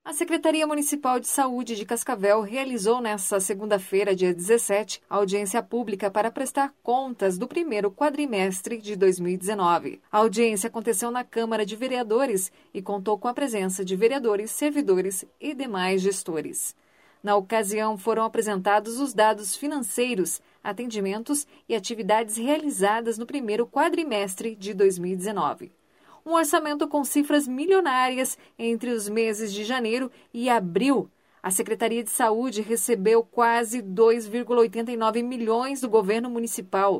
A Secretaria Municipal de Saúde de Cascavel realizou nesta segunda-feira, dia 17, audiência pública para prestar contas do primeiro quadrimestre de 2019. A audiência aconteceu na Câmara de Vereadores e contou com a presença de vereadores, servidores e demais gestores. Na ocasião, foram apresentados os dados financeiros, atendimentos e atividades realizadas no primeiro quadrimestre de 2019. Um orçamento com cifras milionárias entre os meses de janeiro e abril. A Secretaria de Saúde recebeu quase 2,89 milhões do governo municipal,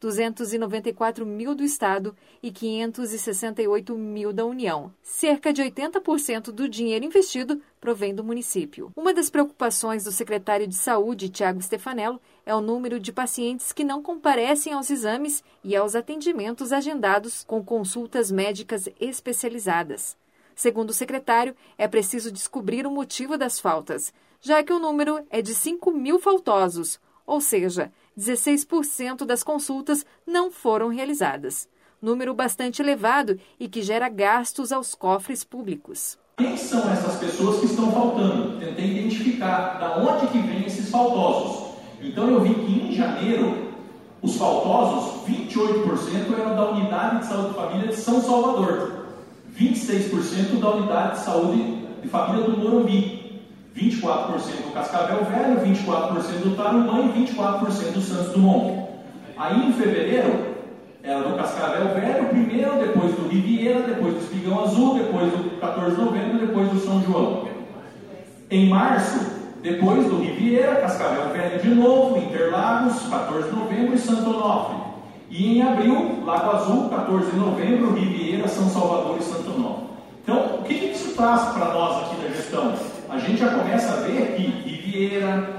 294 mil do Estado e 568 mil da União. Cerca de 80% do dinheiro investido provém do município. Uma das preocupações do secretário de Saúde, Tiago Stefanello, é o número de pacientes que não comparecem aos exames e aos atendimentos agendados com consultas médicas especializadas. Segundo o secretário, é preciso descobrir o motivo das faltas, já que o número é de 5 mil faltosos, ou seja, 16% das consultas não foram realizadas. Número bastante elevado e que gera gastos aos cofres públicos. Quem são essas pessoas que estão faltando? Tentei identificar da onde que vêm esses faltosos. Então eu vi que em janeiro, os faltosos, 28% eram da Unidade de Saúde de Família de São Salvador, 26% da Unidade de Saúde de Família do Morumbi, 24% do Cascavel Velho, 24% do Tarumã e 24% do Santos Dumont. Aí em fevereiro, era do Cascavel Velho primeiro, depois do Riviera, depois do Espigão Azul, depois do 14 de novembro, depois do São João. Em março, depois do Riviera, Cascavel Velho de novo, Interlagos, 14 de novembro e Santo Onofre. E em abril, Lago Azul, 14 de novembro, Riviera, São Salvador e Santo Onofre. Então, o que isso traz para nós aqui da gestão? A gente já começa a ver que Riviera,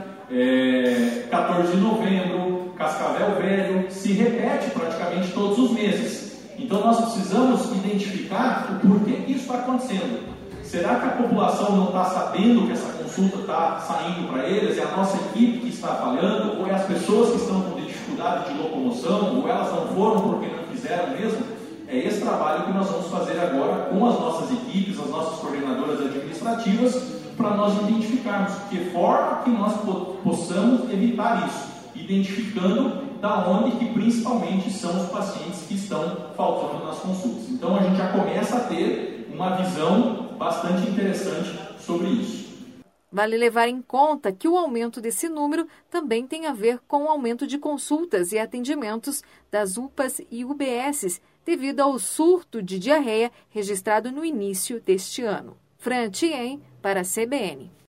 14 de novembro, Cascavel Velho, se repete praticamente todos os meses. Então nós precisamos identificar o porquê que isso está acontecendo. Será que a população não está sabendo que essa consulta está saindo para eles? É a nossa equipe que está falhando? Ou é as pessoas que estão com dificuldade de locomoção? Ou elas não foram porque não quiseram mesmo? É esse trabalho que nós vamos fazer agora com as nossas equipes, as nossas coordenadoras administrativas, para nós identificarmos de que forma que nós possamos evitar isso, identificando da onde que principalmente são os pacientes que estão faltando nas consultas. Então a gente já começa a ter uma visão bastante interessante sobre isso. Vale levar em conta que o aumento desse número também tem a ver com o aumento de consultas e atendimentos das UPAs e UBSs, devido ao surto de diarreia registrado no início deste ano. Fran Thien, para a CBN.